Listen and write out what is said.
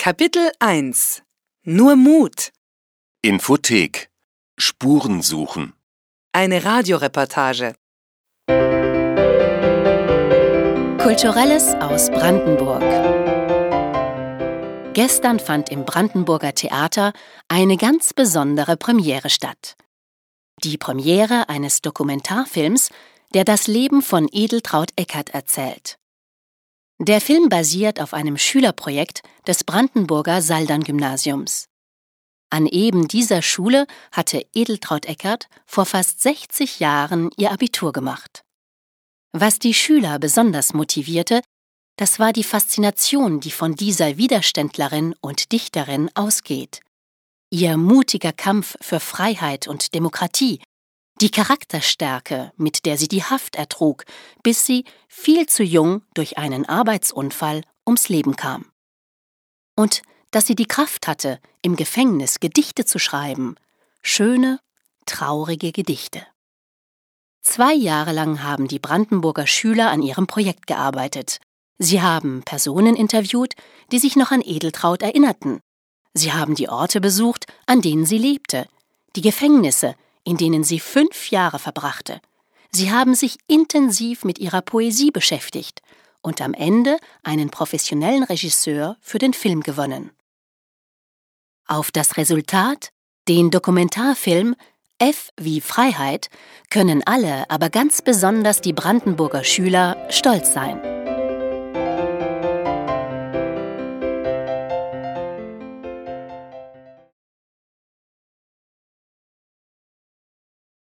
Kapitel 1 Nur Mut. Infothek. Spuren suchen. Eine Radioreportage. Kulturelles aus Brandenburg. Gestern fand im Brandenburger Theater eine ganz besondere Premiere statt. Die Premiere eines Dokumentarfilms, der das Leben von Edeltraud Eckert erzählt. Der Film basiert auf einem Schülerprojekt des Brandenburger Saldern-Gymnasiums. An eben dieser Schule hatte Edeltraud Eckert vor fast 60 Jahren ihr Abitur gemacht. Was die Schüler besonders motivierte, das war die Faszination, die von dieser Widerständlerin und Dichterin ausgeht. Ihr mutiger Kampf für Freiheit und Demokratie, die Charakterstärke, mit der sie die Haft ertrug, bis sie, viel zu jung, durch einen Arbeitsunfall ums Leben kam. Und dass sie die Kraft hatte, im Gefängnis Gedichte zu schreiben, schöne, traurige Gedichte. 2 Jahre lang haben die Brandenburger Schüler an ihrem Projekt gearbeitet. Sie haben Personen interviewt, die sich noch an Edeltraud erinnerten. Sie haben die Orte besucht, an denen sie lebte, die Gefängnisse, in denen sie 5 Jahre verbrachte. Sie haben sich intensiv mit ihrer Poesie beschäftigt und am Ende einen professionellen Regisseur für den Film gewonnen. Auf das Resultat, den Dokumentarfilm F wie Freiheit, können alle, aber ganz besonders die Brandenburger Schüler stolz sein.